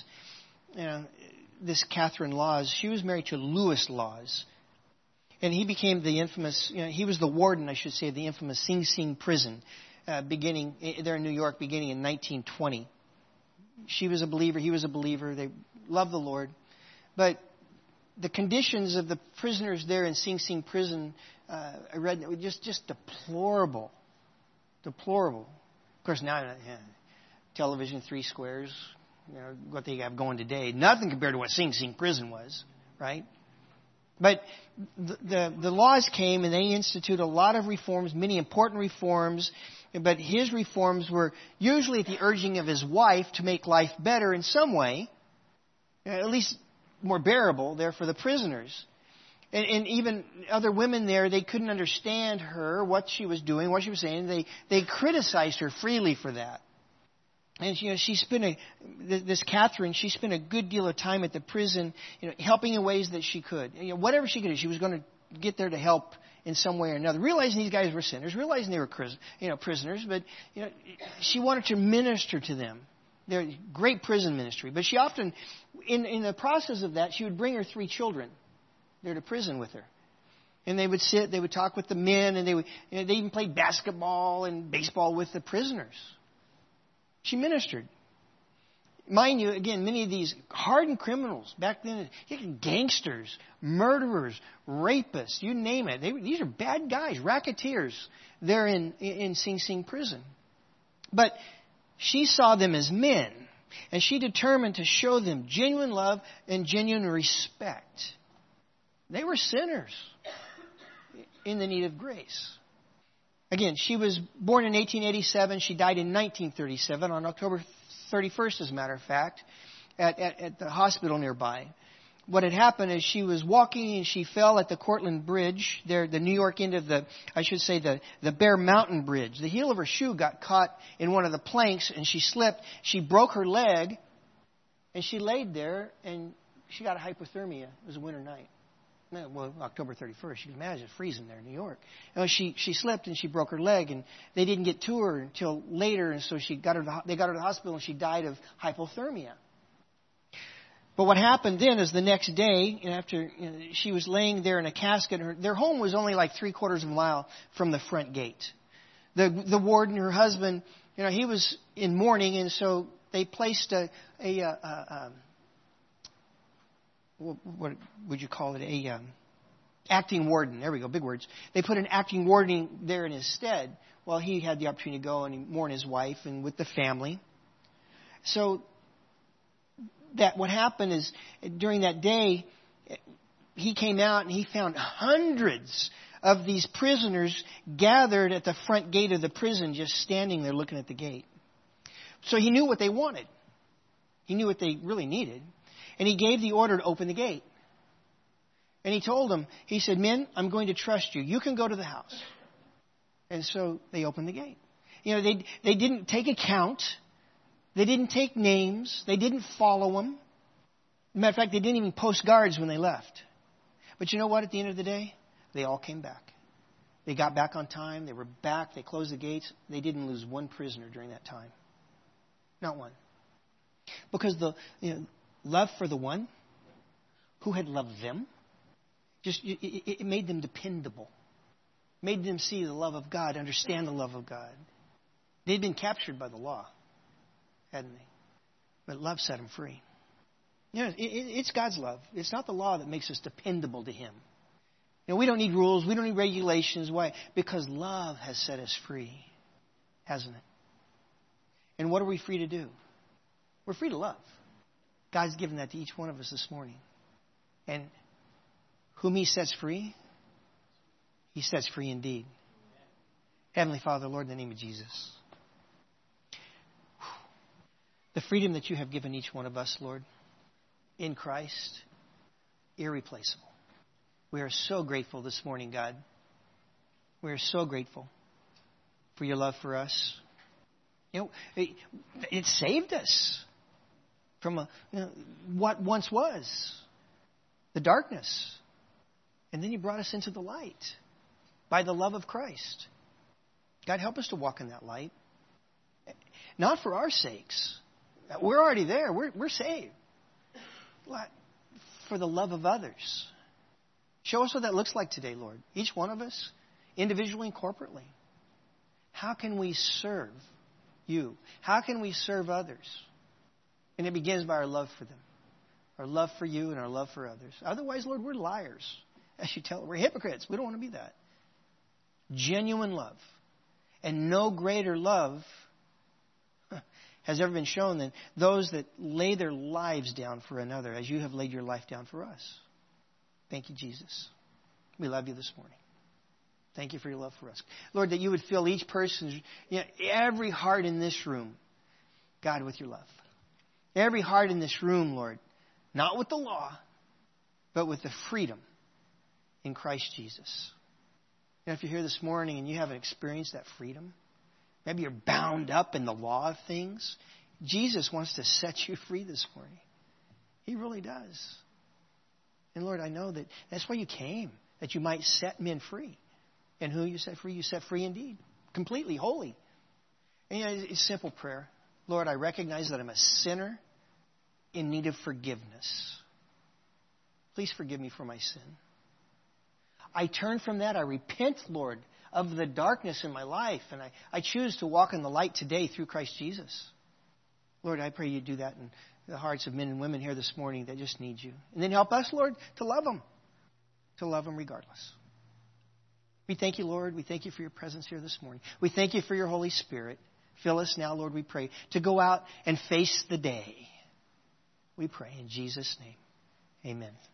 This Catherine Laws, she was married to Louis Laws. And he became the infamous, he was the warden, I should say, of the infamous Sing Sing prison, beginning there in New York, beginning in 1920. She was a believer. He was a believer. They loved the Lord. But the conditions of the prisoners there in Sing Sing prison, I read, were just deplorable. Deplorable. Of course, now, television, 3 squares, what they have going today. Nothing compared to what Sing Sing prison was, right? But the laws came and they instituted a lot of reforms, many important reforms. But his reforms were usually at the urging of his wife to make life better in some way, at least more bearable there for the prisoners. And even other women there, they couldn't understand her, what she was doing, what she was saying. They criticized her freely for that. And she spent this Catherine, she spent a good deal of time at the prison, helping in ways that she could. Whatever she could do, she was going to get there to help in some way or another. Realizing these guys were sinners, realizing they were prisoners, but she wanted to minister to them. They're great prison ministry. But she often, in the process of that, she would bring her 3 children there to prison with her. And they would sit, they would talk with the men, and they even played basketball and baseball with the prisoners. She ministered. Mind you, again, many of these hardened criminals back then, gangsters, murderers, rapists, you name it. These are bad guys, racketeers there in Sing Sing prison. But she saw them as men, and she determined to show them genuine love and genuine respect. They were sinners in the need of grace. Again, she was born in 1887. She died in 1937 on October 31st, as a matter of fact, at the hospital nearby. What had happened is she was walking and she fell at the Cortlandt Bridge, there, the New York end of the Bear Mountain Bridge. The heel of her shoe got caught in one of the planks and she slipped. She broke her leg and she laid there and she got a hypothermia. It was a winter night. Well, October 31st. You can imagine freezing there in New York. She slipped and she broke her leg, and they didn't get to her until they got her to the hospital, and she died of hypothermia. But what happened then is the next day, after she was laying there in a casket, their home was only like 3/4 of a mile from the front gate. The warden, her husband, he was in mourning, and so they placed what would you call it? Acting warden. There we go. Big words. They put an acting warden there in his stead. Well, he had the opportunity to go and mourn his wife and with the family. So what happened is during that day, he came out and he found hundreds of these prisoners gathered at the front gate of the prison, just standing there looking at the gate. So he knew what they wanted. He knew what they really needed. And he gave the order to open the gate. And he told them, he said, "Men, I'm going to trust you. You can go to the house." And so they opened the gate. They didn't take account. They didn't take names. They didn't follow them. As a matter of fact, they didn't even post guards when they left. But you know what? At the end of the day, they all came back. They got back on time. They were back. They closed the gates. They didn't lose one prisoner during that time. Not one. Because the love for the one who had loved them, it made them dependable. Made them see the love of God, understand the love of God. They'd been captured by the law, hadn't they? But love set them free. It's God's love. It's not the law that makes us dependable to Him. We don't need rules. We don't need regulations. Why? Because love has set us free, hasn't it? And what are we free to do? We're free to love. God's given that to each one of us this morning. And whom He sets free, He sets free indeed. Heavenly Father, Lord, in the name of Jesus, the freedom that You have given each one of us, Lord, in Christ, irreplaceable. We are so grateful this morning, God. We are so grateful for Your love for us. It saved us from what once was the darkness. And then You brought us into the light by the love of Christ. God, help us to walk in that light. Not for our sakes. We're already there. We're saved. For the love of others. Show us what that looks like today, Lord. Each one of us, individually and corporately. How can we serve You? How can we serve others? And it begins by our love for them. Our love for You and our love for others. Otherwise, Lord, we're liars. As You tell, we're hypocrites. We don't want to be that. Genuine love. And no greater love has ever been shown than those that lay their lives down for another, as You have laid Your life down for us. Thank You, Jesus. We love You this morning. Thank You for Your love for us. Lord, that You would fill each person's, every heart in this room, God, with Your love. Every heart in this room, Lord, not with the law, but with the freedom in Christ Jesus. If you're here this morning and you haven't experienced that freedom, maybe you're bound up in the law of things, Jesus wants to set you free this morning. He really does. And Lord, I know that's why You came, that You might set men free. And who You set free? You set free indeed. Completely, wholly. And it's a simple prayer. Lord, I recognize that I'm a sinner in need of forgiveness. Please forgive me for my sin. I turn from that. I repent, Lord, of the darkness in my life. And I choose to walk in the light today through Christ Jesus. Lord, I pray You do that in the hearts of men and women here this morning that just need You. And then help us, Lord, to love them. To love them regardless. We thank You, Lord. We thank You for Your presence here this morning. We thank You for Your Holy Spirit. Fill us now, Lord, we pray, to go out and face the day. We pray in Jesus' name. Amen.